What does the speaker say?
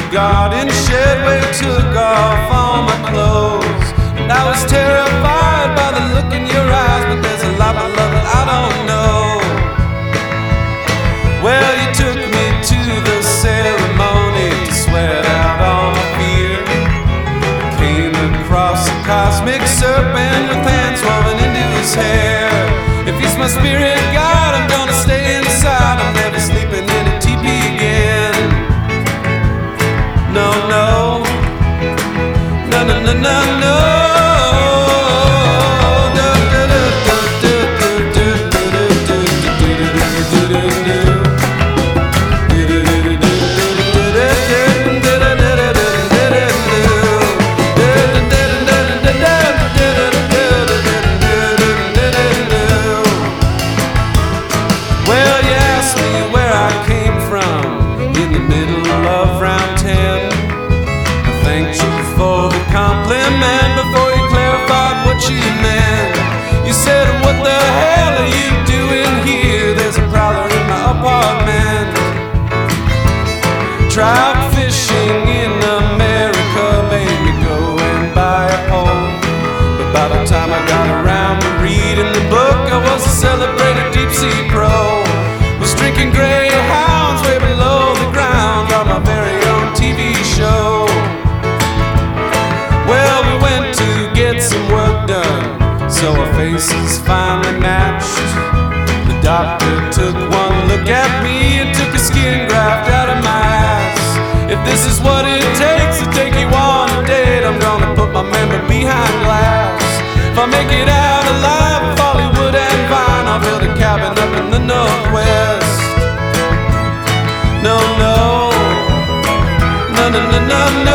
garden shed where he took off all my clothes. And I was terrified by the look in your eyes, but there's a lot, my love, that I don't know. Well, you took me to the ceremony to sweat out all my fear. I came across a cosmic serpent with hands woven into his hair. If he's my spirit guide, I'm gonna stay inside. I'm never sleeping in a teepee again. No, no, no, no, no, no, no. Well, you asked me where I came from in the middle of round 10. I thanked you for the compliment before you clarified what you meant. You said, what the hell are you doing here? There's a prowler in my apartment. Trout fishing in America made me go and buy a pole. But by the time I got around to reading the book, I was a celebrated deep sea pro. Was drinking greyhounds way below the ground on my very own TV show. Well, we went to get some work done, so our faces finally matched. The doctor took one look at me and took a skin graft out of my ass. If this is what it takes to take you on a date, I'm gonna put my member behind glass. If I make it out alive of Hollywood and Vine, I'll build a cabin up in the Northwest. No, no, no, no, no, no, no.